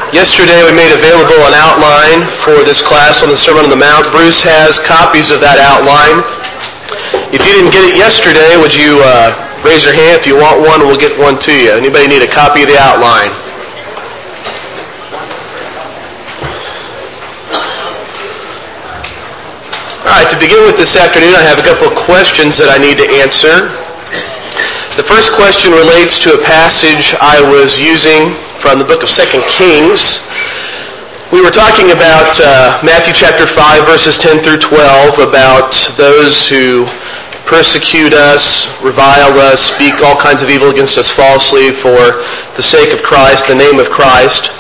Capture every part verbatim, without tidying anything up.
Yesterday we made available an outline for this class on the Sermon on the Mount. Bruce has copies of that outline. If you didn't get it yesterday, would you uh, raise your hand? If you want one, we'll get one to you. Anybody need a copy of the outline? All right, to begin with this afternoon, I have a couple of questions that I need to answer. The first question relates to a passage I was using from the book of Second Kings. We were talking about uh, Matthew chapter five, verses ten through twelve, about those who persecute us, revile us, speak all kinds of evil against us falsely for the sake of Christ, the name of Christ.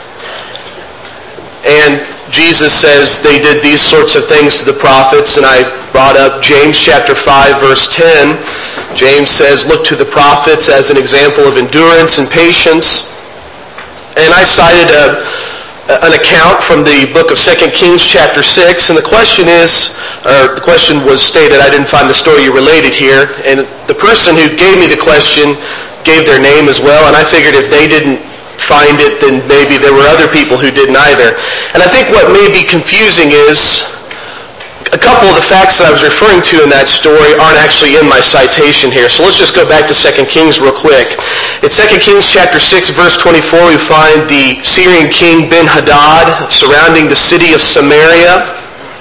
And Jesus says they did these sorts of things to the prophets, and I brought up James chapter five, verse ten. James says, look to the prophets as an example of endurance and patience. And I cited a, an account from the book of Second Kings chapter six, and the question is, or the question was stated, I didn't find the story you related here, and the person who gave me the question gave their name as well, and I figured if they didn't find it, then maybe there were other people who didn't either. And I think what may be confusing is a couple of the facts that I was referring to in that story aren't actually in my citation here. So let's just go back to Second Kings real quick. In Second Kings chapter six, verse twenty-four, we find the Syrian king Ben-Hadad surrounding the city of Samaria.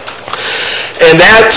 And that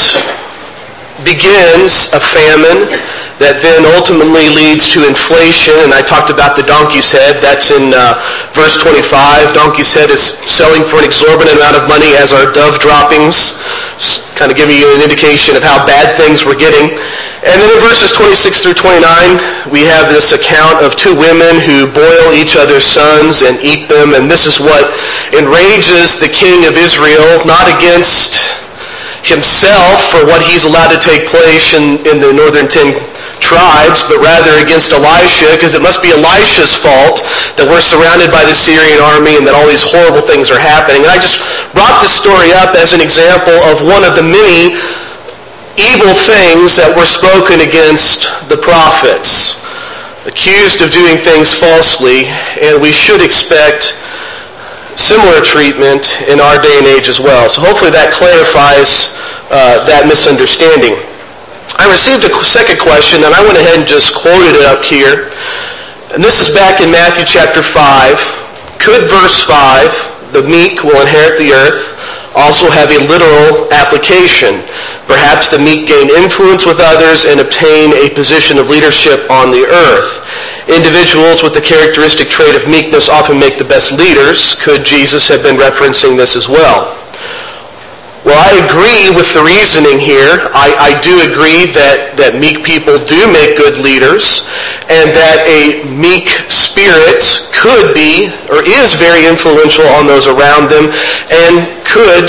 begins a famine that then ultimately leads to inflation. And I talked about the donkey's head. That's in uh, verse twenty-five. Donkey's head is selling for an exorbitant amount of money, as are dove droppings, kind of giving you an indication of how bad things were getting. And then in verses twenty-six through twenty-nine, we have this account of two women who boil each other's sons and eat them. And this is what enrages the king of Israel, not against himself for what he's allowed to take place in, in the northern ten tribes, but rather against Elisha, because it must be Elisha's fault that we're surrounded by the Syrian army and that all these horrible things are happening. And I just brought this story up as an example of one of the many evil things that were spoken against the prophets, accused of doing things falsely, and we should expect similar treatment in our day and age as well. So hopefully that clarifies uh, that misunderstanding. I received a second question, and I went ahead and just quoted it up here. And this is back in Matthew chapter five. Could verse five, the meek will inherit the earth, also have a literal application? Perhaps the meek gain influence with others and obtain a position of leadership on the earth. Individuals with the characteristic trait of meekness often make the best leaders. Could Jesus have been referencing this as well? Well, I agree with the reasoning here. I, I do agree that, that meek people do make good leaders, and that a meek spirit could be, or is very influential on those around them, and could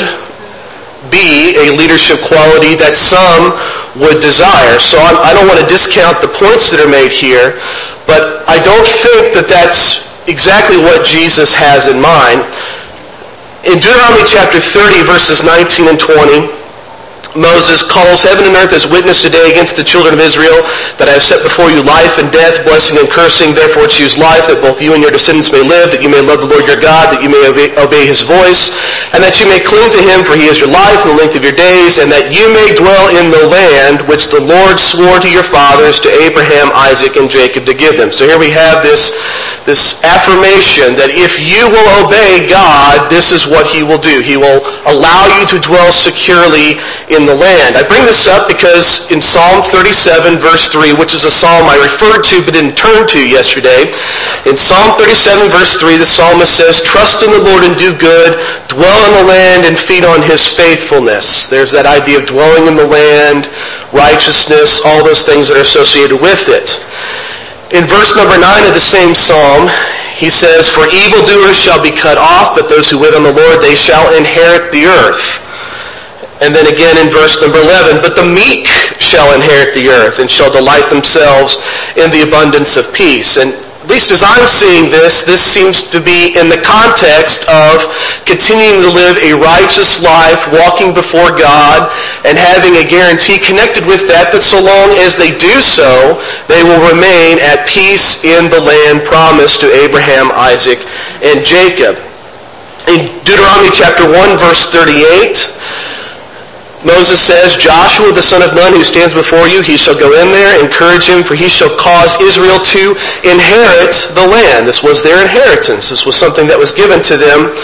be a leadership quality that some would desire. So I'm, I don't want to discount the points that are made here, but I don't think that that's exactly what Jesus has in mind. In Deuteronomy chapter thirty, verses nineteen and twenty, Moses calls heaven and earth as witness today against the children of Israel that I have set before you life and death, blessing and cursing. Therefore choose life, that both you and your descendants may live, that you may love the Lord your God, that you may obey, obey his voice, and that you may cling to him, for he is your life and the length of your days, and that you may dwell in the land which the Lord swore to your fathers, to Abraham, Isaac, and Jacob, to give them. So here we have this, this affirmation that if you will obey God, this is what he will do. He will allow you to dwell securely in the land. I bring this up because in Psalm thirty-seven, verse three, which is a psalm I referred to but didn't turn to yesterday, in Psalm thirty-seven, verse three, the psalmist says, trust in the Lord and do good, dwell in the land and feed on his faithfulness. There's that idea of dwelling in the land, righteousness, all those things that are associated with it. In verse number nine of the same psalm, he says, for evildoers shall be cut off, but those who wait on the Lord, they shall inherit the earth. And then again in verse number eleven, but the meek shall inherit the earth and shall delight themselves in the abundance of peace. And at least as I'm seeing this, this seems to be in the context of continuing to live a righteous life, walking before God, and having a guarantee connected with that, that so long as they do so, they will remain at peace in the land promised to Abraham, Isaac, and Jacob. In Deuteronomy chapter one, verse thirty-eight, Moses says, Joshua the son of Nun who stands before you, he shall go in there, encourage him, for he shall cause Israel to inherit the land. This was their inheritance. This was something that was given to them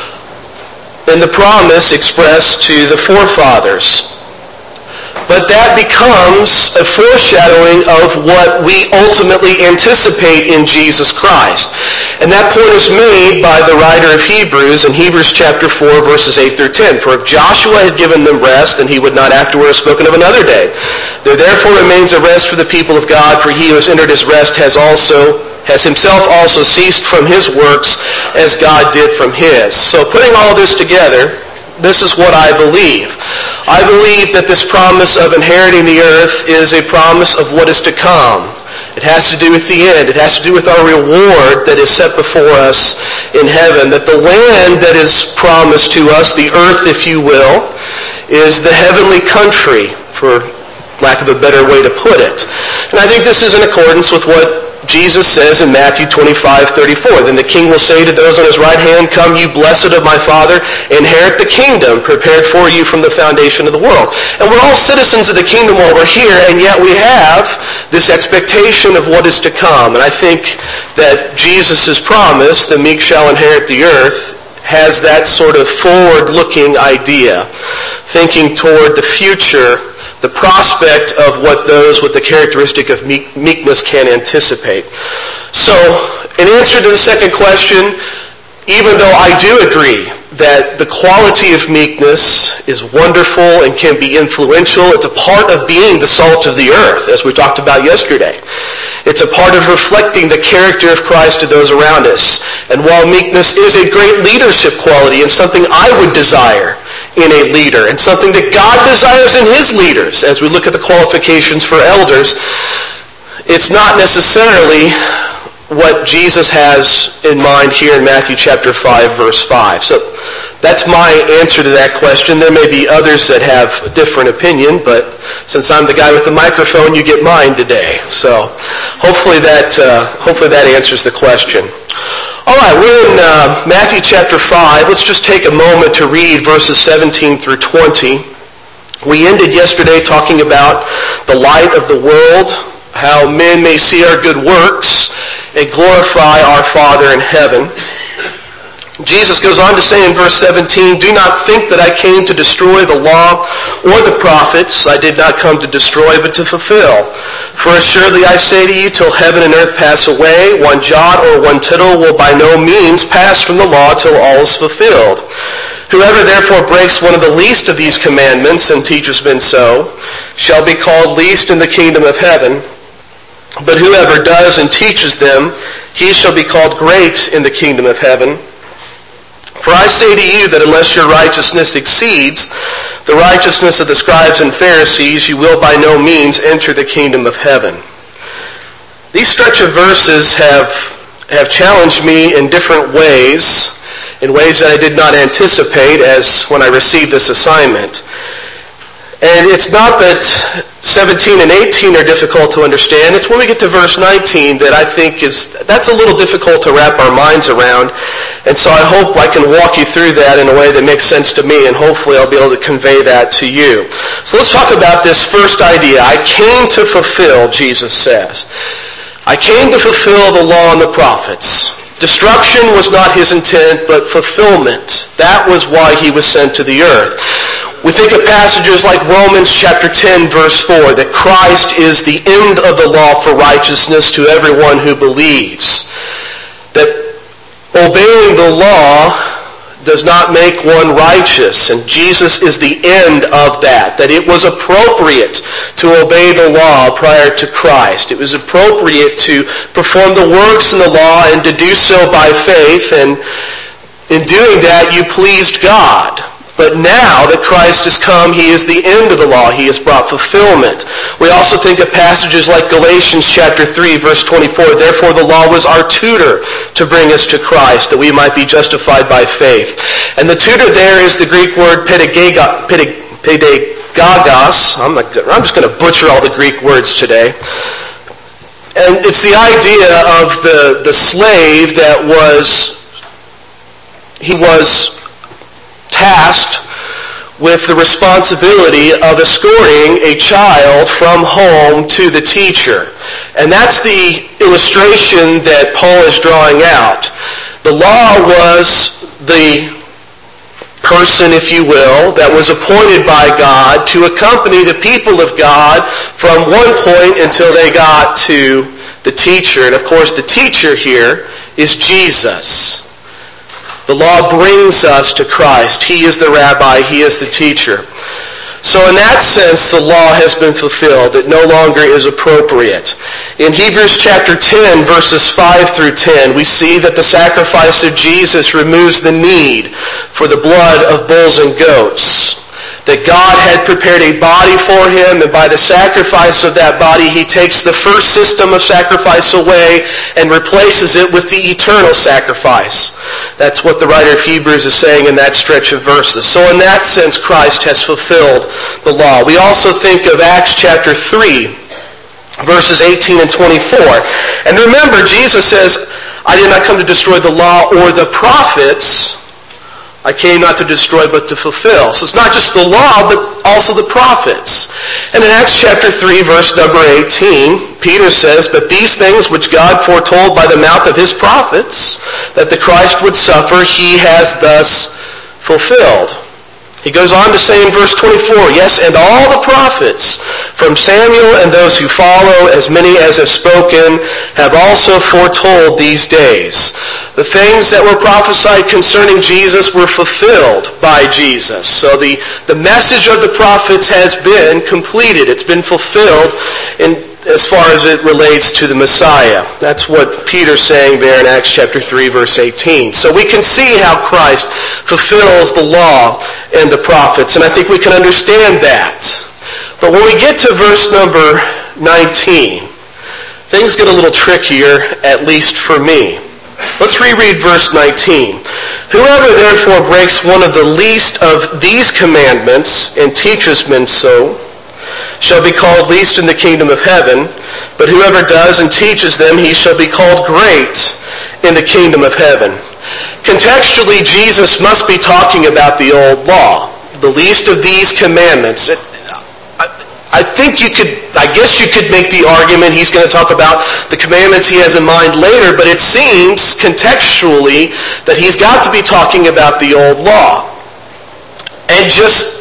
in the promise expressed to the forefathers. But that becomes a foreshadowing of what we ultimately anticipate in Jesus Christ. And that point is made by the writer of Hebrews in Hebrews chapter four, verses eight through ten. For if Joshua had given them rest, then he would not afterward have spoken of another day. There therefore remains a rest for the people of God, for he who has entered his rest has also has himself also ceased from his works as God did from his. So putting all this together, this is what I believe. I believe that this promise of inheriting the earth is a promise of what is to come. It has to do with the end. It has to do with our reward that is set before us in heaven. That the land that is promised to us, the earth if you will, is the heavenly country, for lack of a better way to put it. And I think this is in accordance with what Jesus says in Matthew twenty-five thirty-four, then the king will say to those on his right hand, come, you blessed of my Father, inherit the kingdom prepared for you from the foundation of the world. And we're all citizens of the kingdom while we're here, and yet we have this expectation of what is to come. And I think that Jesus' promise, the meek shall inherit the earth, has that sort of forward-looking idea, thinking toward the future, the prospect of what those with the characteristic of meek, meekness can anticipate. So, in answer to the second question, even though I do agree that the quality of meekness is wonderful and can be influential, it's a part of being the salt of the earth, as we talked about yesterday. It's a part of reflecting the character of Christ to those around us. And while meekness is a great leadership quality and something I would desire in a leader, and something that God desires in his leaders, as we look at the qualifications for elders, it's not necessarily what Jesus has in mind here in Matthew chapter five, verse five. So that's my answer to that question. There may be others that have a different opinion, but since I'm the guy with the microphone, you get mine today. So hopefully that uh, hopefully that answers the question. All right, we're in uh, Matthew chapter five. Let's just take a moment to read verses seventeen through twenty. We ended yesterday talking about the light of the world, how men may see our good works and glorify our Father in heaven. Jesus goes on to say in verse seventeen, do not think that I came to destroy the law or the prophets. I did not come to destroy, but to fulfill. For assuredly I say to you, till heaven and earth pass away, one jot or one tittle will by no means pass from the law till all is fulfilled. Whoever therefore breaks one of the least of these commandments and teaches men so, shall be called least in the kingdom of heaven. But whoever does and teaches them, he shall be called great in the kingdom of heaven. For I say to you that unless your righteousness exceeds the righteousness of the scribes and Pharisees, you will by no means enter the kingdom of heaven. These stretch of verses have, have challenged me in different ways, in ways that I did not anticipate as when I received this assignment. And it's not that seventeen and eighteen are difficult to understand. It's when we get to verse nineteen that I think is, that's a little difficult to wrap our minds around. And so I hope I can walk you through that in a way that makes sense to me, and hopefully I'll be able to convey that to you. So let's talk about this first idea. I came to fulfill, Jesus says. I came to fulfill the law and the prophets. Destruction was not his intent, but fulfillment. That was why he was sent to the earth. We think of passages like Romans chapter ten, verse four, that Christ is the end of the law for righteousness to everyone who believes. That obeying the law does not make one righteous, and Jesus is the end of that. That it was appropriate to obey the law prior to Christ. It was appropriate to perform the works in the law and to do so by faith, and in doing that you pleased God. But now that Christ has come, he is the end of the law. He has brought fulfillment. We also think of passages like Galatians chapter three, verse twenty-four. Therefore the law was our tutor to bring us to Christ, that we might be justified by faith. And the tutor there is the Greek word pedagogos. I'm, not good. I'm just going to butcher all the Greek words today. And it's the idea of the, the slave that was he was tasked with the responsibility of escorting a child from home to the teacher. And that's the illustration that Paul is drawing out. The law was the person, if you will, that was appointed by God to accompany the people of God from one point until they got to the teacher. And of course, the teacher here is Jesus. The law brings us to Christ. He is the rabbi. He is the teacher. So in that sense, the law has been fulfilled. It no longer is appropriate. In Hebrews chapter ten, verses five through ten, we see that the sacrifice of Jesus removes the need for the blood of bulls and goats. That God had prepared a body for him, and by the sacrifice of that body, he takes the first system of sacrifice away and replaces it with the eternal sacrifice. That's what the writer of Hebrews is saying in that stretch of verses. So in that sense, Christ has fulfilled the law. We also think of Acts chapter three, verses eighteen and twenty-four. And remember, Jesus says, I did not come to destroy the law or the prophets. I came not to destroy, but to fulfill. So it's not just the law, but also the prophets. And in Acts chapter three, verse number eighteen, Peter says, but these things which God foretold by the mouth of his prophets, that the Christ would suffer, he has thus fulfilled. He goes on to say in verse twenty-four, yes, and all the prophets, from Samuel and those who follow, as many as have spoken, have also foretold these days. The things that were prophesied concerning Jesus were fulfilled by Jesus. So the, the message of the prophets has been completed. It's been fulfilled in as far as it relates to the Messiah. That's what Peter's saying there in Acts chapter three, verse eighteen. So we can see how Christ fulfills the law and the prophets, and I think we can understand that. But when we get to verse number nineteen, things get a little trickier, at least for me. Let's reread verse nineteen. Whoever therefore breaks one of the least of these commandments and teaches men so, shall be called least in the kingdom of heaven, but whoever does and teaches them, he shall be called great in the kingdom of heaven. Contextually, Jesus must be talking about the old law, the least of these commandments. It, I, I think you could, I guess you could make the argument he's going to talk about the commandments he has in mind later, but it seems contextually that he's got to be talking about the old law. And just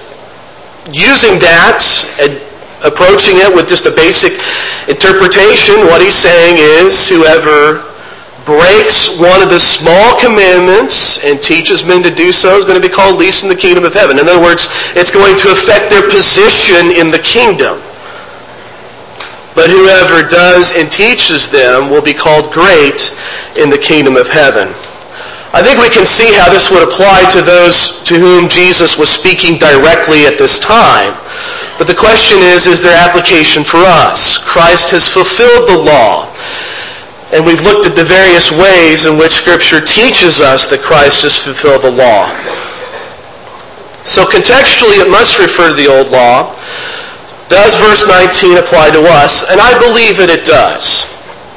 using that and approaching it with just a basic interpretation, what he's saying is whoever breaks one of the small commandments and teaches men to do so is going to be called least in the kingdom of heaven. In other words, it's going to affect their position in the kingdom. But whoever does and teaches them will be called great in the kingdom of heaven. I think we can see how this would apply to those to whom Jesus was speaking directly at this time. But the question is, is there application for us? Christ has fulfilled the law. And we've looked at the various ways in which Scripture teaches us that Christ has fulfilled the law. So contextually, it must refer to the old law. Does verse nineteen apply to us? And I believe that it does.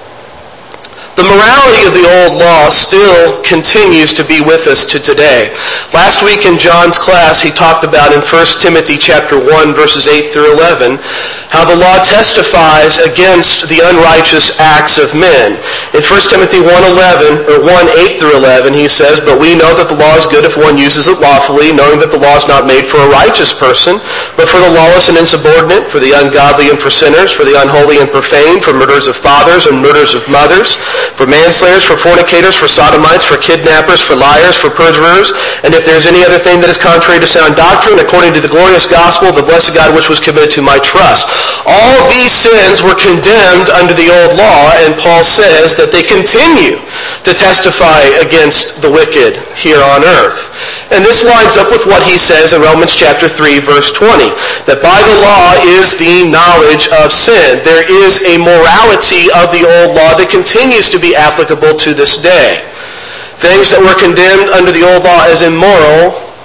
The morality of the old law still continues to be with us to today. Last week in John's class, he talked about in First Timothy chapter one, verses eight through eleven, how the law testifies against the unrighteous acts of men. In First Timothy one eleven, or one eight through eleven, he says, but we know that the law is good if one uses it lawfully, knowing that the law is not made for a righteous person, but for the lawless and insubordinate, for the ungodly and for sinners, for the unholy and profane, for murderers of fathers and murderers of mothers, for manslayers, for fornicators, for sodomites, for kidnappers, for liars, for perjurers, and if there is any other thing that is contrary to sound doctrine, according to the glorious gospel of the blessed God which was committed to my trust. All these sins were condemned under the old law, and Paul says that they continue to testify against the wicked here on earth. And this lines up with what he says in Romans chapter three, verse twenty, that by the law is the knowledge of sin. There is a morality of the old law that continues to be applicable to this day. Things that were condemned under the old law as immoral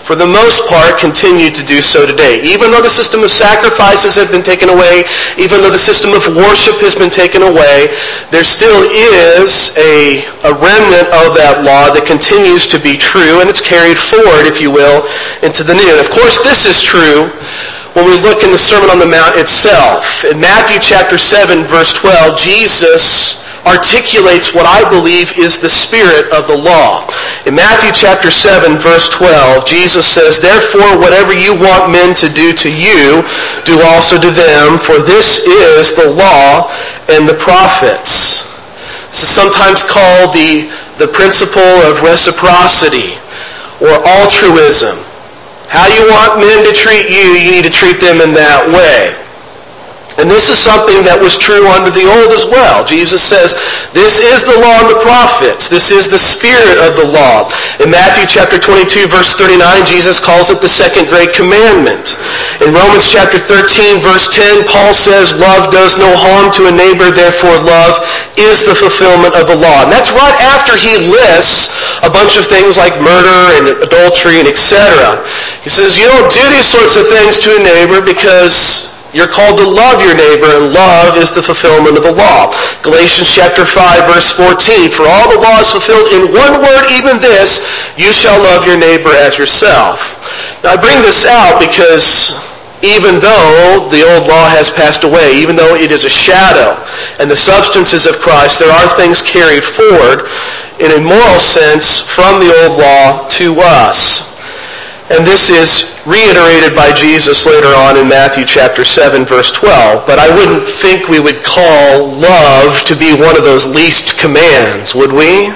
for the most part, continue to do so today. Even though the system of sacrifices has been taken away, even though the system of worship has been taken away, there still is a, a remnant of that law that continues to be true, and it's carried forward, if you will, into the new. And of course, this is true when we look in the Sermon on the Mount itself. In Matthew chapter seven, verse twelve, Jesus articulates what I believe is the spirit of the law. In Matthew chapter seven, verse twelve, Jesus says, "Therefore, whatever you want men to do to you, do also to them, for this is the law and the prophets." This is sometimes called the, the principle of reciprocity or altruism. How you want men to treat you, you need to treat them in that way. And this is something that was true under the old as well. Jesus says, this is the law and the prophets. This is the spirit of the law. In Matthew chapter twenty-two, verse thirty-nine, Jesus calls it the second great commandment. In Romans chapter thirteen, verse ten, Paul says, love does no harm to a neighbor, therefore love is the fulfillment of the law. And that's right after he lists a bunch of things like murder and adultery and et cetera. He says, you don't do these sorts of things to a neighbor because you're called to love your neighbor, and love is the fulfillment of the law. Galatians chapter five, verse fourteen, for all the law is fulfilled in one word, even this, you shall love your neighbor as yourself. Now I bring this out because even though the old law has passed away, even though it is a shadow and the substances of Christ, there are things carried forward in a moral sense from the old law to us. And this is reiterated by Jesus later on in Matthew chapter seven, verse twelve. But I wouldn't think we would call love to be one of those least commands, would we?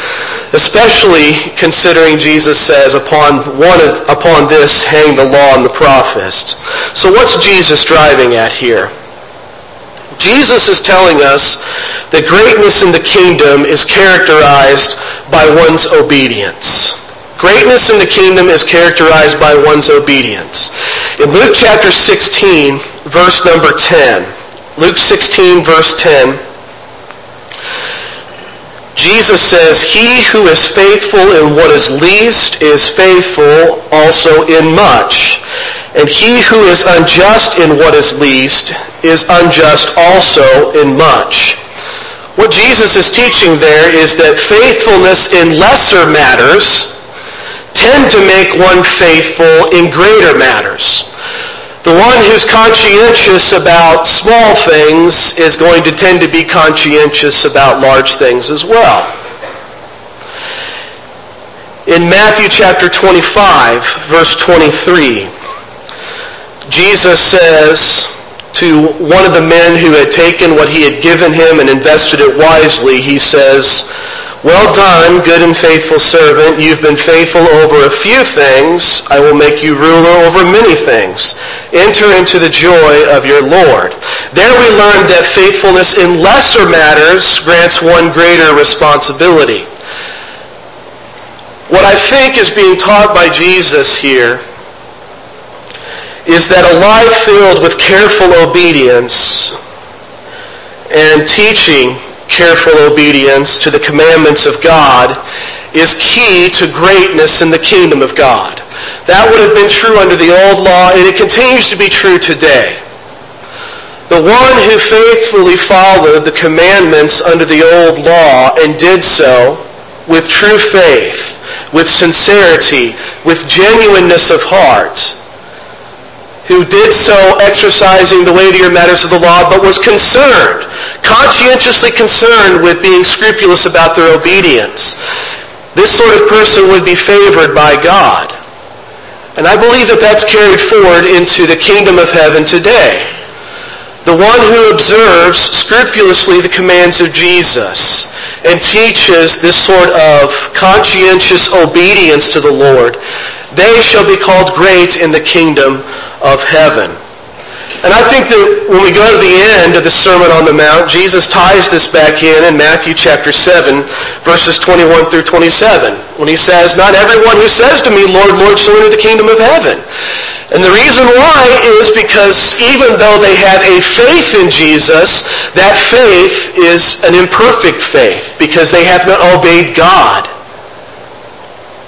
Especially considering Jesus says, upon one of, upon this hang the law and the prophets. So what's Jesus driving at here? Jesus is telling us that greatness in the kingdom is characterized by one's obedience. Greatness in the kingdom is characterized by one's obedience. In Luke chapter sixteen, verse number ten, Luke sixteen, verse ten, Jesus says, he who is faithful in what is least is faithful also in much. And he who is unjust in what is least is unjust also in much. What Jesus is teaching there is that faithfulness in lesser matters tend to make one faithful in greater matters. The one who's conscientious about small things is going to tend to be conscientious about large things as well. In Matthew chapter twenty-five, verse twenty-three, Jesus says to one of the men who had taken what he had given him and invested it wisely, he says, well done, good and faithful servant. You've been faithful over a few things. I will make you ruler over many things. Enter into the joy of your Lord. There we learned that faithfulness in lesser matters grants one greater responsibility. What I think is being taught by Jesus here is that a life filled with careful obedience and teaching careful obedience to the commandments of God is key to greatness in the kingdom of God. That would have been true under the old law, and it continues to be true today. The one who faithfully followed the commandments under the old law and did so with true faith, with sincerity, with genuineness of heart, who did so exercising the weightier matters of the law, but was concerned, conscientiously concerned with being scrupulous about their obedience. This sort of person would be favored by God. And I believe that that's carried forward into the kingdom of heaven today. The one who observes scrupulously the commands of Jesus and teaches this sort of conscientious obedience to the Lord, they shall be called great in the kingdom of heaven. And I think that when we go to the end of the Sermon on the Mount, Jesus ties this back in in Matthew chapter seven, verses twenty-one through twenty-seven, when he says, not everyone who says to me, Lord, Lord, shall enter the kingdom of heaven. And the reason why is because even though they have a faith in Jesus, that faith is an imperfect faith because they have not obeyed God. They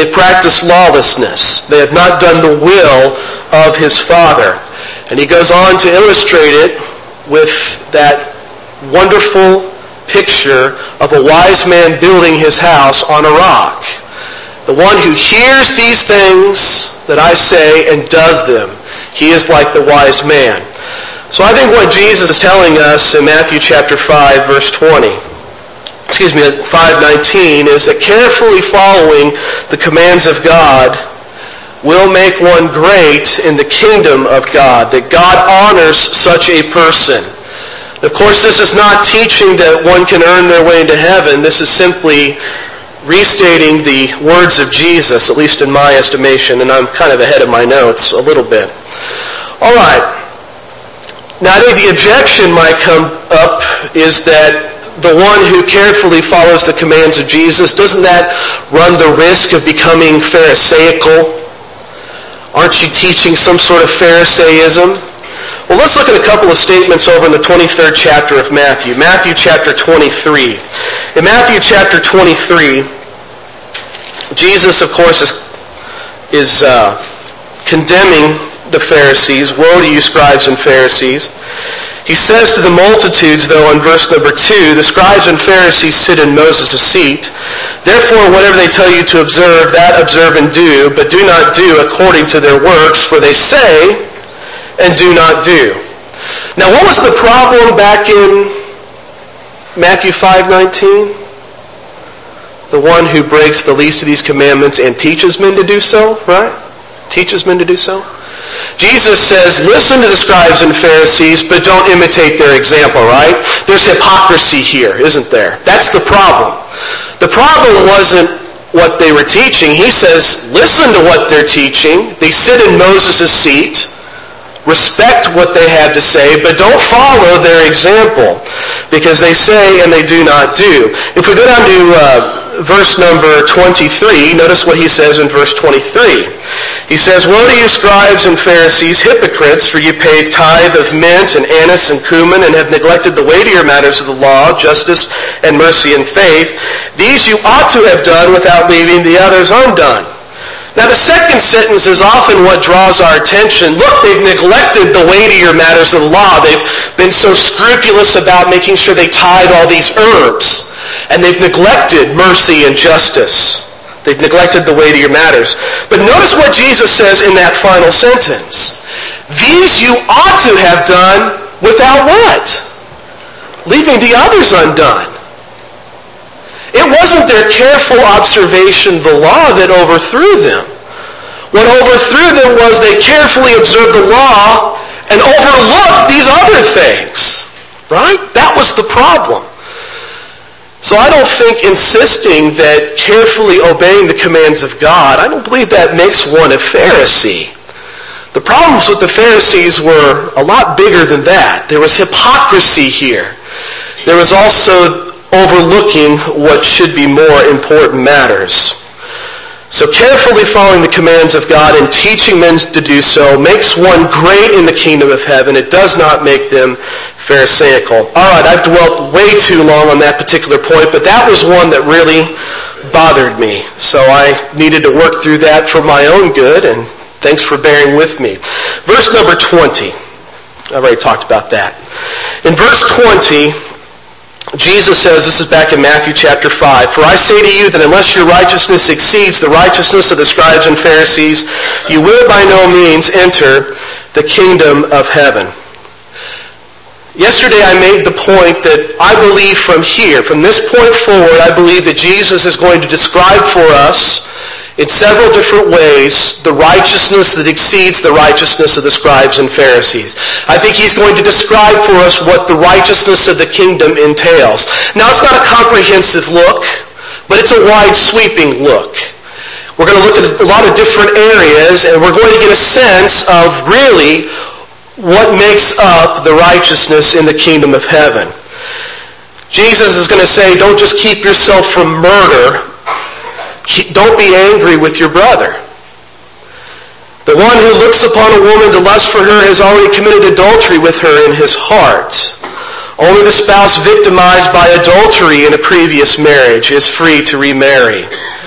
They practice lawlessness. They have not done the will of his Father. And he goes on to illustrate it with that wonderful picture of a wise man building his house on a rock. The one who hears these things that I say and does them, he is like the wise man. So I think what Jesus is telling us in Matthew chapter five, verse twenty, excuse me, five nineteen, is that carefully following the commands of God will make one great in the kingdom of God, that God honors such a person. Of course, this is not teaching that one can earn their way into heaven. This is simply restating the words of Jesus, at least in my estimation, and I'm kind of ahead of my notes a little bit. All right. Now, I think the objection might come up is that the one who carefully follows the commands of Jesus, doesn't that run the risk of becoming Pharisaical? Aren't you teaching some sort of Pharisaism? Well, let's look at a couple of statements over in the twenty-third chapter of Matthew. Matthew chapter twenty-three. In Matthew chapter twenty-three, Jesus, of course, is, is uh, condemning the Pharisees. Woe to you, scribes and Pharisees. He says to the multitudes, though, in verse number two, the scribes and Pharisees sit in Moses' seat. Therefore, whatever they tell you to observe, that observe and do, but do not do according to their works, for they say and do not do. Now, what was the problem back in Matthew five nineteen? The one who breaks the least of these commandments and teaches men to do so, right? Teaches men to do so. Jesus says, listen to the scribes and Pharisees, but don't imitate their example, right? There's hypocrisy here, isn't there? That's the problem. The problem wasn't what they were teaching. He says, listen to what they're teaching. They sit in Moses' seat. Respect what they have to say, but don't follow their example, because they say and they do not do. If we go down to uh, verse number twenty-three, notice what he says in verse twenty-three. He says, woe to you, scribes and Pharisees, hypocrites, for you pay tithe of mint and anise and cumin, and have neglected the weightier matters of the law, justice and mercy and faith. These you ought to have done without leaving the others undone. Now, the second sentence is often what draws our attention. Look, they've neglected the weightier matters of the law. They've been so scrupulous about making sure they tithe all these herbs. And they've neglected mercy and justice. They've neglected the weightier matters. But notice what Jesus says in that final sentence. These you ought to have done without what? Leaving the others undone. It wasn't their careful observation of the law that overthrew them. What overthrew them was they carefully observed the law and overlooked these other things. Right? That was the problem. So I don't think insisting that carefully obeying the commands of God, I don't believe that makes one a Pharisee. The problems with the Pharisees were a lot bigger than that. There was hypocrisy here. There was also overlooking what should be more important matters. So carefully following the commands of God and teaching men to do so makes one great in the kingdom of heaven. It does not make them Pharisaical. All right, I've dwelt way too long on that particular point, but that was one that really bothered me. So I needed to work through that for my own good, and thanks for bearing with me. Verse number twenty. I've already talked about that. In verse twenty, Jesus says, this is back in Matthew chapter five, for I say to you that unless your righteousness exceeds the righteousness of the scribes and Pharisees, you will by no means enter the kingdom of heaven. Yesterday I made the point that I believe from here, from this point forward, I believe that Jesus is going to describe for us in several different ways the righteousness that exceeds the righteousness of the scribes and Pharisees. I think he's going to describe for us what the righteousness of the kingdom entails. Now, it's not a comprehensive look, but it's a wide sweeping look. We're going to look at a lot of different areas, and we're going to get a sense of really what makes up the righteousness in the kingdom of heaven. Jesus is going to say, don't just keep yourself from murder. Don't be angry with your brother. The one who looks upon a woman to lust for her has already committed adultery with her in his heart. Only the spouse victimized by adultery in a previous marriage is free to remarry.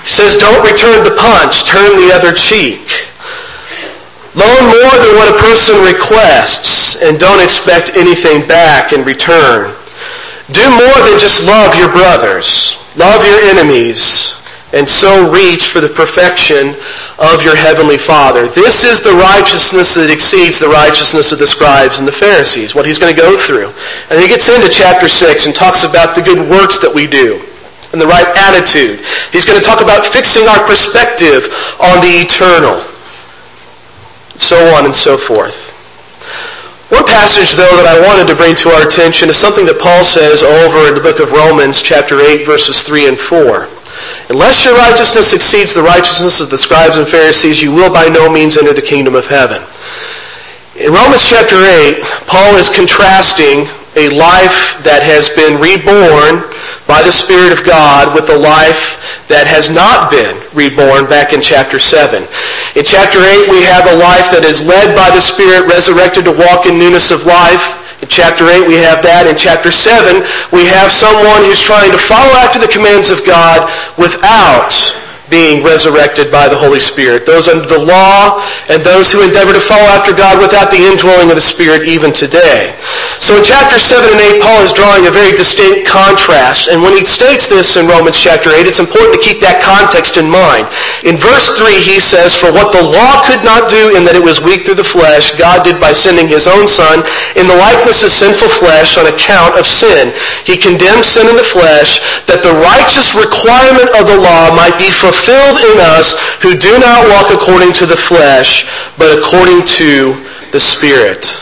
He says, don't return the punch, turn the other cheek. Loan more than what a person requests, and don't expect anything back in return. Do more than just love your brothers. Love your enemies, and so reach for the perfection of your heavenly Father. This is the righteousness that exceeds the righteousness of the scribes and the Pharisees, what he's going to go through. And he gets into chapter six and talks about the good works that we do and the right attitude. He's going to talk about fixing our perspective on the eternal, so on and so forth. One passage, though, that I wanted to bring to our attention is something that Paul says over in the book of Romans, chapter eight, verses three and four. Unless your righteousness exceeds the righteousness of the scribes and Pharisees, you will by no means enter the kingdom of heaven. In Romans chapter eight, Paul is contrasting a life that has been reborn by the Spirit of God with a life that has not been reborn back in chapter seven. In chapter eight, we have a life that is led by the Spirit, resurrected to walk in newness of life. In chapter eight, we have that. In chapter seven, we have someone who's trying to follow after the commands of God without being resurrected by the Holy Spirit. Those under the law and those who endeavor to follow after God without the indwelling of the Spirit even today. So in chapter seven and eight, Paul is drawing a very distinct contrast. And when he states this in Romans chapter eight, it's important to keep that context in mind. In verse three, he says, "For what the law could not do in that it was weak through the flesh, God did by sending his own Son in the likeness of sinful flesh on account of sin. He condemned sin in the flesh, that the righteous requirement of the law might be fulfilled Fulfilled in us who do not walk according to the flesh, but according to the Spirit."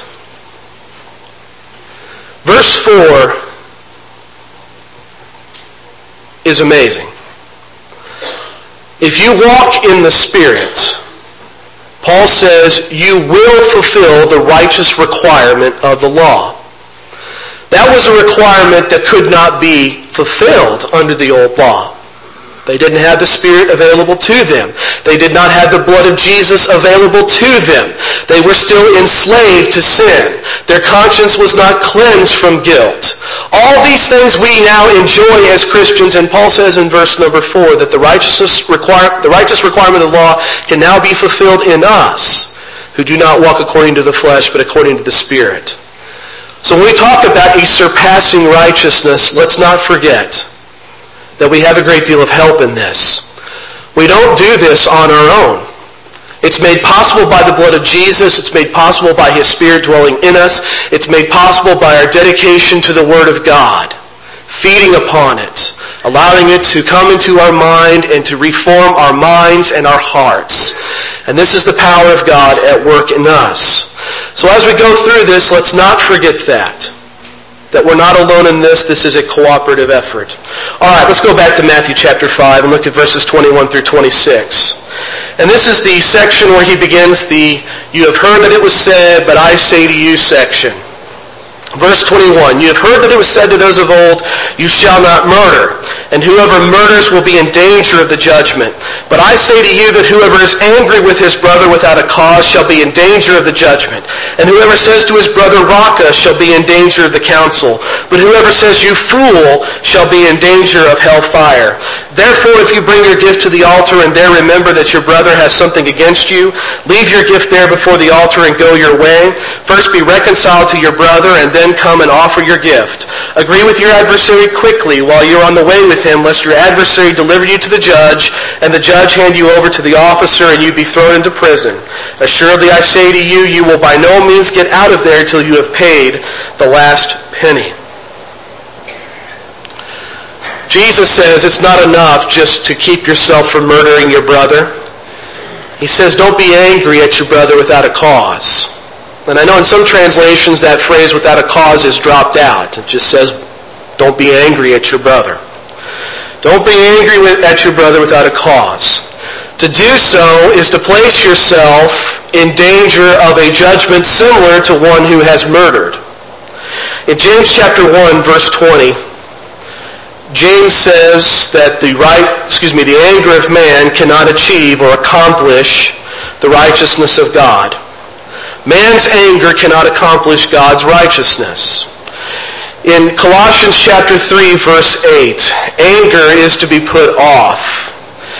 Verse four is amazing. If you walk in the Spirit, Paul says, you will fulfill the righteous requirement of the law. That was a requirement that could not be fulfilled under the old law. They didn't have the Spirit available to them. They did not have the blood of Jesus available to them. They were still enslaved to sin. Their conscience was not cleansed from guilt. All these things we now enjoy as Christians, and Paul says in verse number four that the righteousness require, the righteous requirement of the law can now be fulfilled in us, who do not walk according to the flesh, but according to the Spirit. So when we talk about a surpassing righteousness, let's not forget that we have a great deal of help in this. We don't do this on our own. It's made possible by the blood of Jesus. It's made possible by his Spirit dwelling in us. It's made possible by our dedication to the Word of God, feeding upon it, allowing it to come into our mind and to reform our minds and our hearts. And this is the power of God at work in us. So as we go through this, let's not forget that. That we're not alone in this. This is a cooperative effort. All right, let's go back to Matthew chapter five and look at verses twenty-one through twenty-six. And this is the section where he begins the "you have heard that it was said, but I say to you" section. Verse twenty-one, "You have heard that it was said to those of old, you shall not murder, and whoever murders will be in danger of the judgment. But I say to you that whoever is angry with his brother without a cause shall be in danger of the judgment. And whoever says to his brother, Raca, shall be in danger of the council. But whoever says, you fool, shall be in danger of hellfire. Therefore, if you bring your gift to the altar and there remember that your brother has something against you, leave your gift there before the altar and go your way. First be reconciled to your brother and then come and offer your gift. Agree with your adversary quickly while you're on the way with him, lest your adversary deliver you to the judge, and the judge hand you over to the officer, and you be thrown into prison. Assuredly, I say to you, you will by no means get out of there till you have paid the last penny." Jesus says it's not enough just to keep yourself from murdering your brother. He says, don't be angry at your brother without a cause. And I know in some translations that phrase "without a cause" is dropped out. It just says, don't be angry at your brother. Don't be angry with, at your brother without a cause. To do so is to place yourself in danger of a judgment similar to one who has murdered. In James chapter one, verse twenty, James says that the right, excuse me, the anger of man cannot achieve or accomplish the righteousness of God. Man's anger cannot accomplish God's righteousness. In Colossians chapter three, verse eight, anger is to be put off.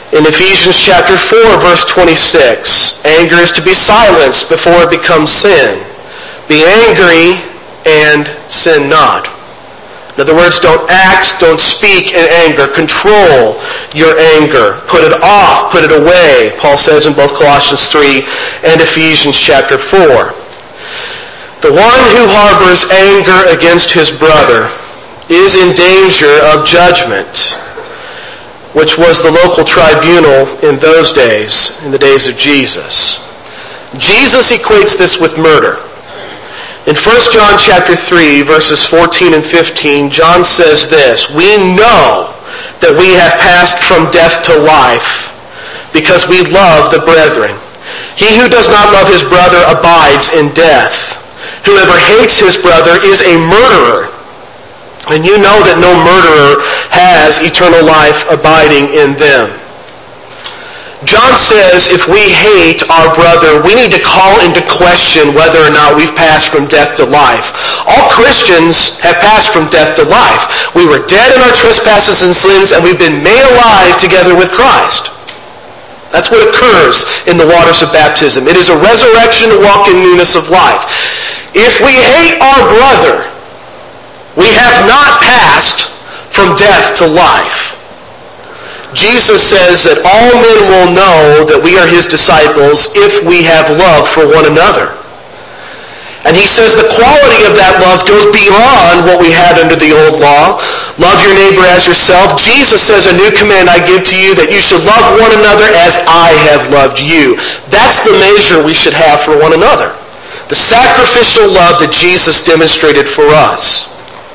In Ephesians chapter four, verse twenty-six, anger is to be silenced before it becomes sin. Be angry and sin not. In other words, don't act, don't speak in anger. Control your anger. Put it off, put it away, Paul says in both Colossians three and Ephesians chapter four. The one who harbors anger against his brother is in danger of judgment, which was the local tribunal in those days, in the days of Jesus. Jesus equates this with murder. In First John chapter three, verses fourteen and fifteen, John says this, "We know that we have passed from death to life because we love the brethren. He who does not love his brother abides in death. Whoever hates his brother is a murderer. And you know that no murderer has eternal life abiding in them." John says if we hate our brother, we need to call into question whether or not we've passed from death to life. All Christians have passed from death to life. We were dead in our trespasses and sins, and we've been made alive together with Christ. That's what occurs in the waters of baptism. It is a resurrection to walk in newness of life. If we hate our brother, we have not passed from death to life. Jesus says that all men will know that we are his disciples if we have love for one another. And he says the quality of that love goes beyond what we had under the old law. Love your neighbor as yourself. Jesus says, "A new command I give to you, that you should love one another as I have loved you." That's the measure we should have for one another. The sacrificial love that Jesus demonstrated for us.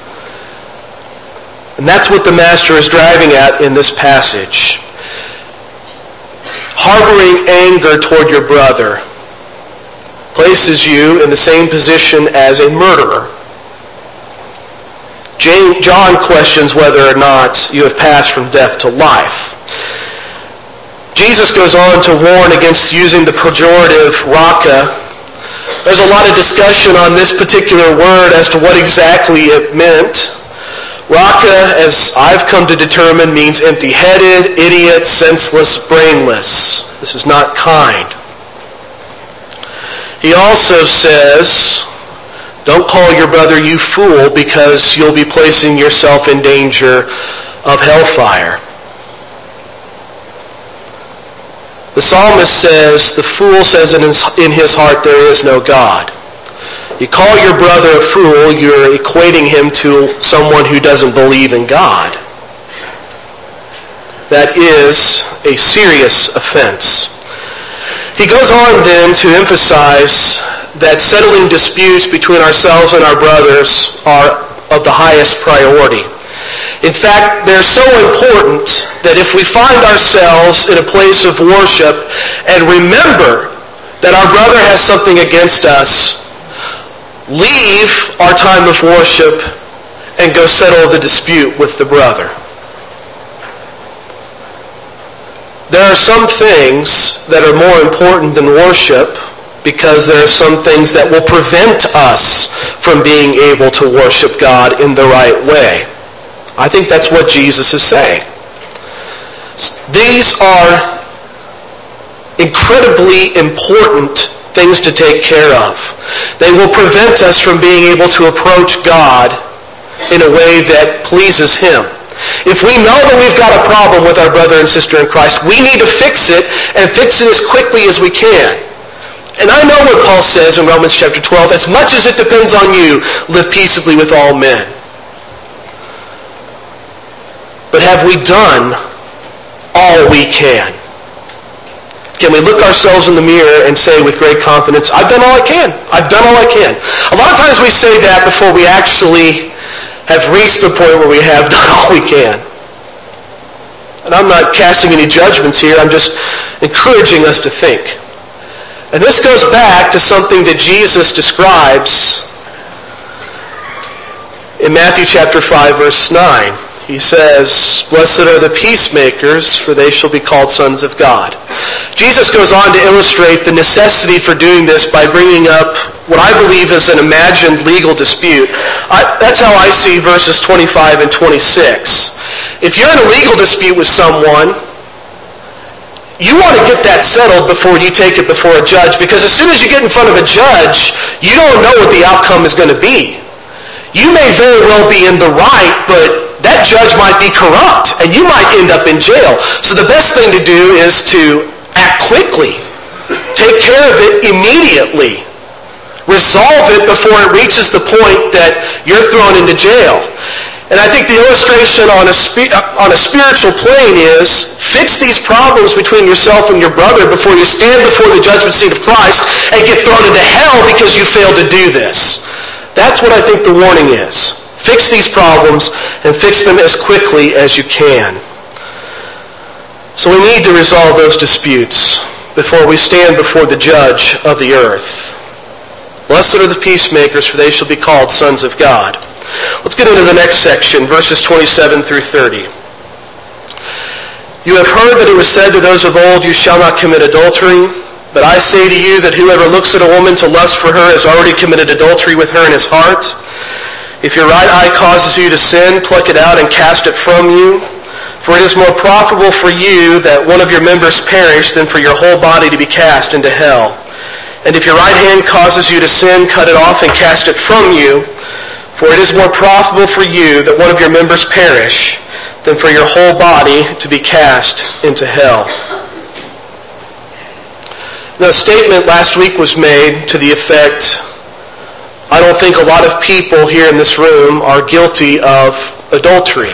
And that's what the Master is driving at in this passage. Harboring anger toward your brother places you in the same position as a murderer. John questions whether or not you have passed from death to life. Jesus goes on to warn against using the pejorative raka. There's a lot of discussion on this particular word as to what exactly it meant. Raka, as I've come to determine, means empty-headed, idiot, senseless, brainless. This is not kind. He also says, don't call your brother you fool, because you'll be placing yourself in danger of hellfire. The psalmist says, the fool says in his, in his heart, there is no God. You call your brother a fool, you're equating him to someone who doesn't believe in God. That is a serious offense. He goes on then to emphasize that settling disputes between ourselves and our brothers are of the highest priority. In fact, they're so important that if we find ourselves in a place of worship and remember that our brother has something against us, leave our time of worship and go settle the dispute with the brother. There are some things that are more important than worship because there are some things that will prevent us from being able to worship God in the right way. I think that's what Jesus is saying. These are incredibly important things to take care of. They will prevent us from being able to approach God in a way that pleases him. If we know that we've got a problem with our brother and sister in Christ, we need to fix it and fix it as quickly as we can. And I know what Paul says in Romans chapter twelve, as much as it depends on you, live peaceably with all men. But have we done all we can? Can we look ourselves in the mirror and say with great confidence, I've done all I can. I've done all I can. A lot of times we say that before we actually have reached the point where we have done all we can. And I'm not casting any judgments here. I'm just encouraging us to think. And this goes back to something that Jesus describes in Matthew chapter five, verse nine. He says, "Blessed are the peacemakers, for they shall be called sons of God." Jesus goes on to illustrate the necessity for doing this by bringing up what I believe is an imagined legal dispute. I, that's how I see verses twenty-five and twenty-six. If you're in a legal dispute with someone, you want to get that settled before you take it before a judge, because as soon as you get in front of a judge, you don't know what the outcome is going to be. You may very well be in the right, but that judge might be corrupt, and you might end up in jail. So the best thing to do is to act quickly. Take care of it immediately. Resolve it before it reaches the point that you're thrown into jail. And I think the illustration on a, spe- on a spiritual plane is, fix these problems between yourself and your brother before you stand before the judgment seat of Christ and get thrown into hell because you failed to do this. That's what I think the warning is. Fix these problems and fix them as quickly as you can. So we need to resolve those disputes before we stand before the judge of the earth. Blessed are the peacemakers, for they shall be called sons of God. Let's get into the next section, verses twenty-seven through thirty. You have heard that it was said to those of old, you shall not commit adultery. But I say to you that whoever looks at a woman to lust for her has already committed adultery with her in his heart. If your right eye causes you to sin, pluck it out and cast it from you. For it is more profitable for you that one of your members perish than for your whole body to be cast into hell. And if your right hand causes you to sin, cut it off and cast it from you. For it is more profitable for you that one of your members perish than for your whole body to be cast into hell. Now, a statement last week was made to the effect, I don't think a lot of people here in this room are guilty of adultery.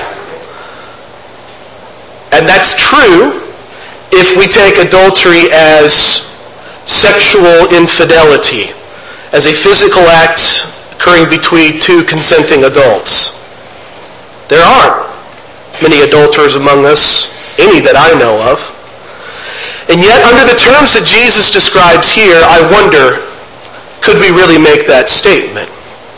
And that's true if we take adultery as sexual infidelity, as a physical act occurring between two consenting adults. There aren't many adulterers among us, any that I know of. And yet, under the terms that Jesus describes here, I wonder, could we really make that statement?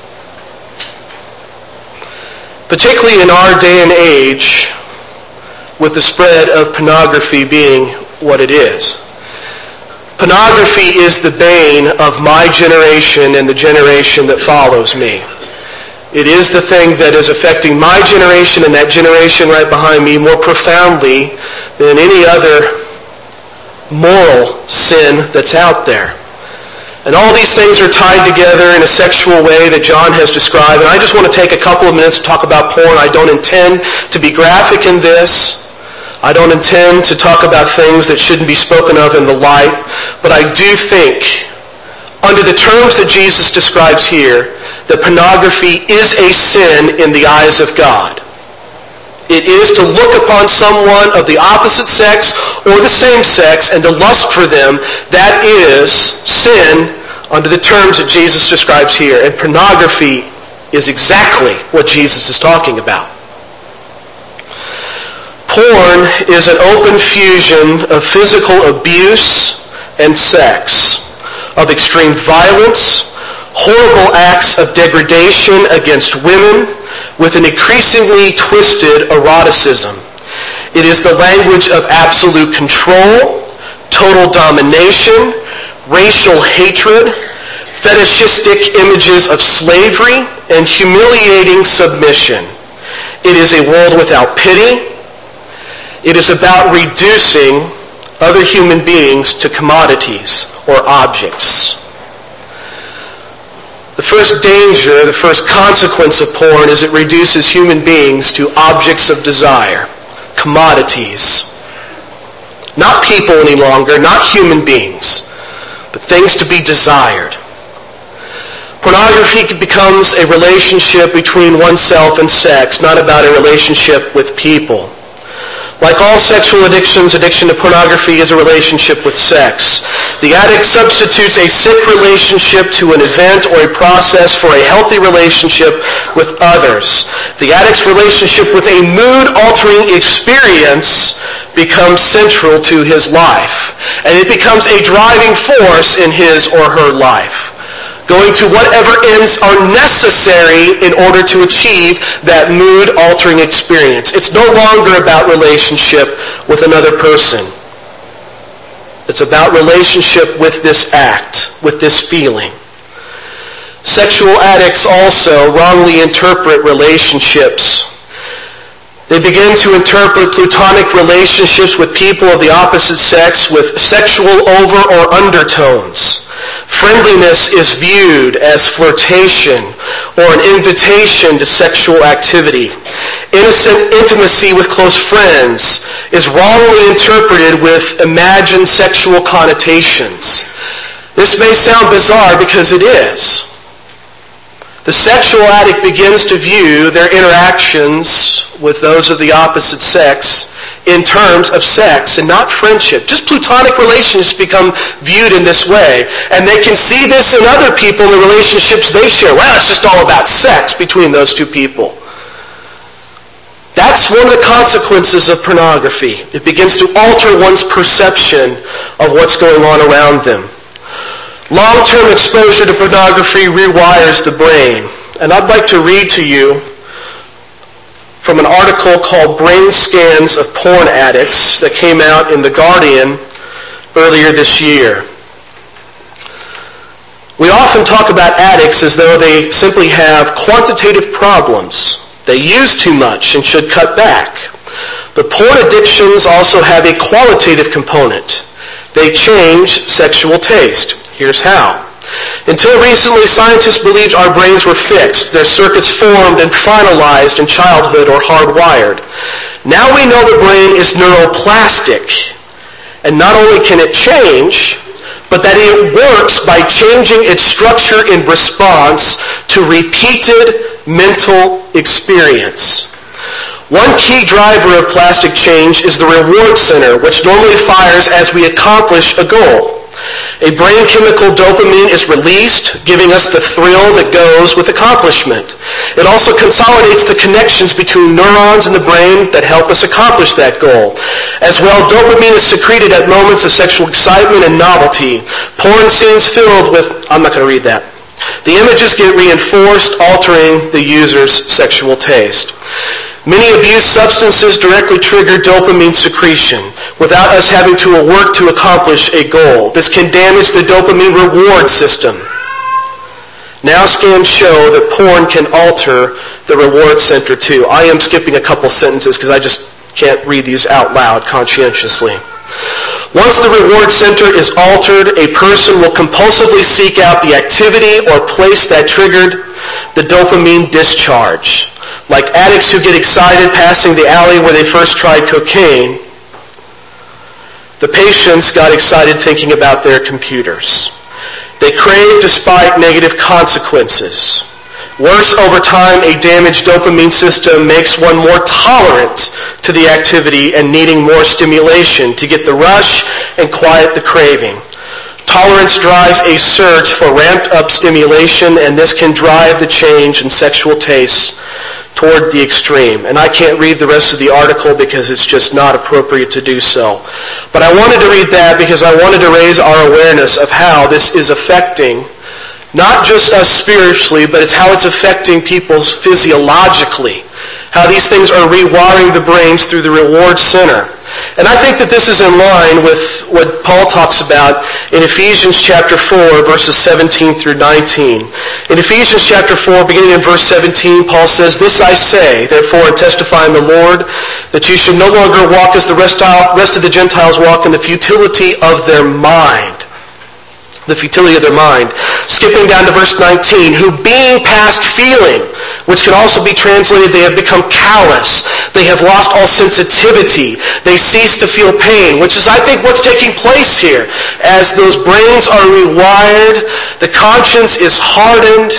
Particularly in our day and age, with the spread of pornography being what it is. Pornography is the bane of my generation and the generation that follows me. It is the thing that is affecting my generation and that generation right behind me more profoundly than any other moral sin that's out there. And all these things are tied together in a sexual way that John has described. And I just want to take a couple of minutes to talk about porn. I don't intend to be graphic in this. I don't intend to talk about things that shouldn't be spoken of in the light, but I do think, under the terms that Jesus describes here, that pornography is a sin in the eyes of God. It is to look upon someone of the opposite sex or the same sex and to lust for them. That is sin under the terms that Jesus describes here. And pornography is exactly what Jesus is talking about. Porn is an open fusion of physical abuse and sex, of extreme violence, horrible acts of degradation against women, with an increasingly twisted eroticism. It is the language of absolute control, total domination, racial hatred, fetishistic images of slavery, and humiliating submission. It is a world without pity. It is about reducing other human beings to commodities or objects. The first danger, the first consequence of porn is it reduces human beings to objects of desire, commodities. Not people any longer, not human beings, but things to be desired. Pornography becomes a relationship between oneself and sex, not about a relationship with people. Like all sexual addictions, addiction to pornography is a relationship with sex. The addict substitutes a sick relationship to an event or a process for a healthy relationship with others. The addict's relationship with a mood-altering experience becomes central to his life, and it becomes a driving force in his or her life, going to whatever ends are necessary in order to achieve that mood-altering experience. It's no longer about relationship with another person. It's about relationship with this act, with this feeling. Sexual addicts also wrongly interpret relationships They begin to interpret platonic relationships with people of the opposite sex with sexual over- or undertones. Friendliness is viewed as flirtation or an invitation to sexual activity. Innocent intimacy with close friends is wrongly interpreted with imagined sexual connotations. This may sound bizarre because it is. The sexual addict begins to view their interactions with those of the opposite sex in terms of sex and not friendship. Just platonic relationships become viewed in this way. And they can see this in other people in the relationships they share. Well, it's just all about sex between those two people. That's one of the consequences of pornography. It begins to alter one's perception of what's going on around them. Long-term exposure to pornography rewires the brain. And I'd like to read to you from an article called Brain Scans of Porn Addicts that came out in The Guardian earlier this year. We often talk about addicts as though they simply have quantitative problems. They use too much and should cut back. But porn addictions also have a qualitative component. They change sexual taste. Here's how. Until recently, scientists believed our brains were fixed, their circuits formed and finalized in childhood or hardwired. Now we know the brain is neuroplastic, and not only can it change, but that it works by changing its structure in response to repeated mental experience. One key driver of plastic change is the reward center, which normally fires as we accomplish a goal. A brain chemical dopamine is released, giving us the thrill that goes with accomplishment. It also consolidates the connections between neurons in the brain that help us accomplish that goal. As well, dopamine is secreted at moments of sexual excitement and novelty. Porn scenes filled with, I'm not going to read that. The images get reinforced, altering the user's sexual taste. Many abused substances directly trigger dopamine secretion without us having to work to accomplish a goal. This can damage the dopamine reward system. Now scans show that porn can alter the reward center too. I am skipping a couple sentences because I just can't read these out loud conscientiously. Once the reward center is altered, a person will compulsively seek out the activity or place that triggered the dopamine discharge. Like addicts who get excited passing the alley where they first tried cocaine, the patients got excited thinking about their computers. They crave despite negative consequences. Worse, over time, a damaged dopamine system makes one more tolerant to the activity and needing more stimulation to get the rush and quiet the craving. Tolerance drives a search for ramped-up stimulation, and this can drive the change in sexual tastes toward the extreme. And I can't read the rest of the article because it's just not appropriate to do so. But I wanted to read that because I wanted to raise our awareness of how this is affecting not just us spiritually, but it's how it's affecting people physiologically. How these things are rewiring the brains through the reward center. And I think that this is in line with what Paul talks about in Ephesians chapter four, verses seventeen through nineteen. In Ephesians chapter four, beginning in verse seventeen, Paul says, "This I say, therefore, and testify in the Lord, that you should no longer walk as the rest of the Gentiles walk in the futility of their mind." The futility of their mind. Skipping down to verse nineteen, "Who being past feeling," which can also be translated, they have become callous. They have lost all sensitivity. They cease to feel pain, which is, I think, what's taking place here. As those brains are rewired, the conscience is hardened,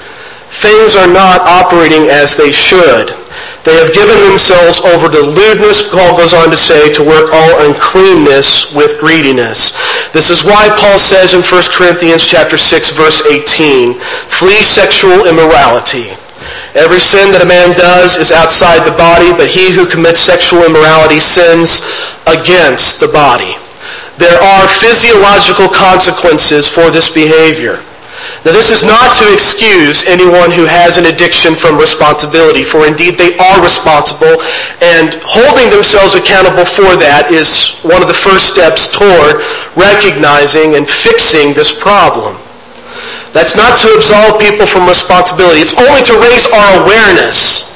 things are not operating as they should. They have given themselves over to lewdness, Paul goes on to say, to work all uncleanness with greediness. This is why Paul says in First Corinthians chapter six, verse eighteen, "Flee sexual immorality. Every sin that a man does is outside the body, but he who commits sexual immorality sins against the body." There are physiological consequences for this behavior. Now, this is not to excuse anyone who has an addiction from responsibility, for indeed they are responsible, and holding themselves accountable for that is one of the first steps toward recognizing and fixing this problem. That's not to absolve people from responsibility. It's only to raise our awareness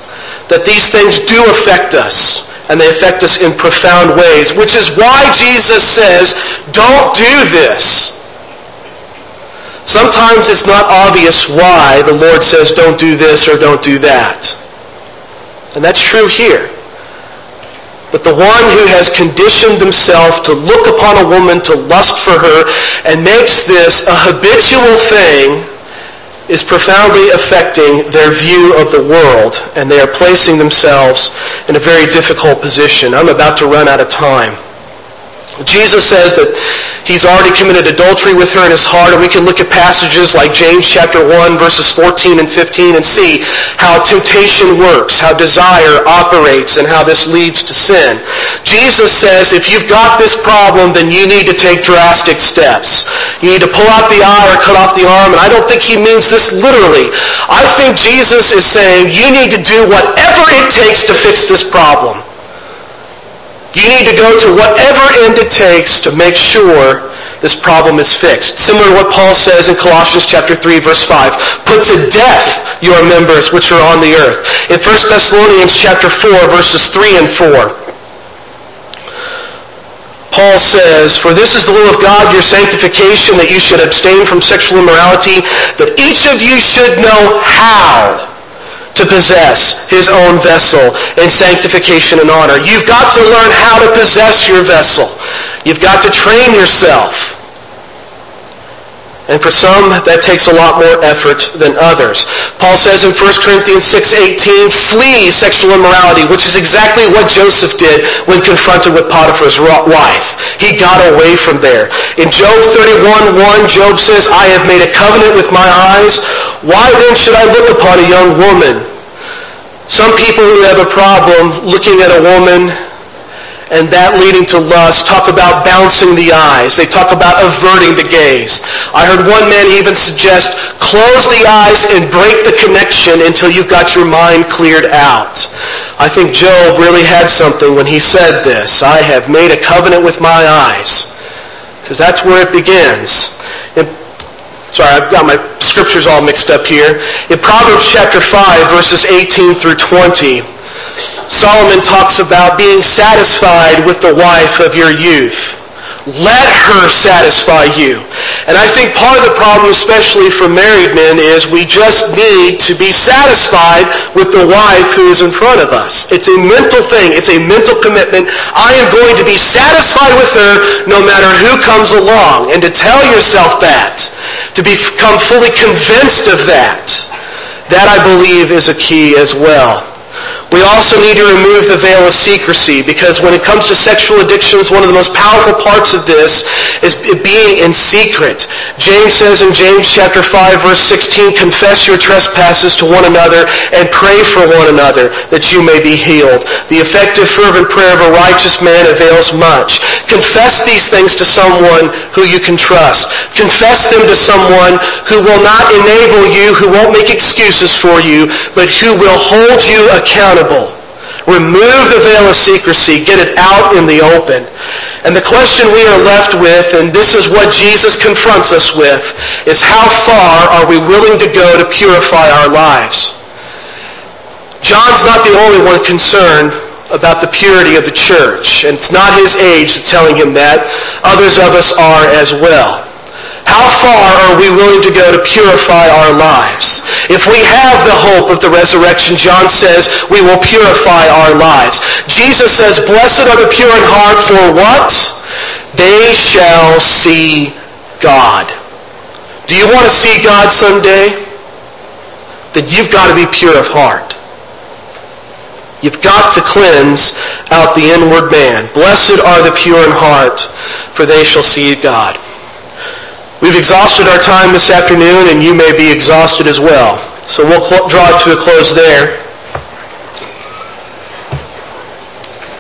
that these things do affect us, and they affect us in profound ways, which is why Jesus says, don't do this. Sometimes it's not obvious why the Lord says, don't do this or don't do that. And that's true here. But the one who has conditioned himself to look upon a woman, to lust for her, and makes this a habitual thing, is profoundly affecting their view of the world, and they are placing themselves in a very difficult position. I'm about to run out of time. Jesus says that he's already committed adultery with her in his heart, and we can look at passages like James chapter one, verses fourteen and fifteen, and see how temptation works, how desire operates, and how this leads to sin. Jesus says if you've got this problem, then you need to take drastic steps. You need to pull out the eye or cut off the arm, and I don't think he means this literally. I think Jesus is saying you need to do whatever it takes to fix this problem. You need to go to whatever end it takes to make sure this problem is fixed. Similar to what Paul says in Colossians chapter three, verse five. Put to death your members which are on the earth. In First Thessalonians chapter four, verses three and four. Paul says, for this is the will of God, your sanctification, that you should abstain from sexual immorality, that each of you should know how to possess his own vessel in sanctification and honor. You've got to learn how to possess your vessel. You've got to train yourself. And for some, that takes a lot more effort than others. Paul says in First Corinthians six eighteen, flee sexual immorality, which is exactly what Joseph did when confronted with Potiphar's wife. He got away from there. In Job thirty-one one, Job says, I have made a covenant with my eyes. Why then should I look upon a young woman? Some people who have a problem looking at a woman and that leading to lust talk about bouncing the eyes. They talk about averting the gaze. I heard one man even suggest close the eyes and break the connection until you've got your mind cleared out. I think Job really had something when he said this. I have made a covenant with my eyes. Because that's where it begins. In, sorry, I've got my scriptures all mixed up here. In Proverbs chapter five, verses eighteen through twenty, Solomon talks about being satisfied with the wife of your youth. Let her satisfy you. And I think part of the problem, especially for married men, is we just need to be satisfied with the wife who is in front of us. It's a mental thing. It's a mental commitment. I am going to be satisfied with her no matter who comes along. And to tell yourself that, to become fully convinced of that, that I believe is a key as well. We also need to remove the veil of secrecy, because when it comes to sexual addictions, one of the most powerful parts of this is it being in secret. James says in James chapter five, verse sixteen, confess your trespasses to one another and pray for one another that you may be healed. The effective fervent prayer of a righteous man avails much. Confess these things to someone who you can trust. Confess them to someone who will not enable you, who won't make excuses for you, but who will hold you accountable. Remove the veil of secrecy. Get it out in the open. And the question we are left with, and this is what Jesus confronts us with, is how far are we willing to go to purify our lives? John's not the only one concerned about the purity of the church, and it's not his age that's telling him that. Others of us are as well. How far are we willing to go to purify our lives? If we have the hope of the resurrection, John says, we will purify our lives. Jesus says, blessed are the pure in heart, for what? They shall see God. Do you want to see God someday? Then you've got to be pure of heart. You've got to cleanse out the inward man. Blessed are the pure in heart, for they shall see God. We've exhausted our time this afternoon, and you may be exhausted as well. So we'll cl- draw it to a close there.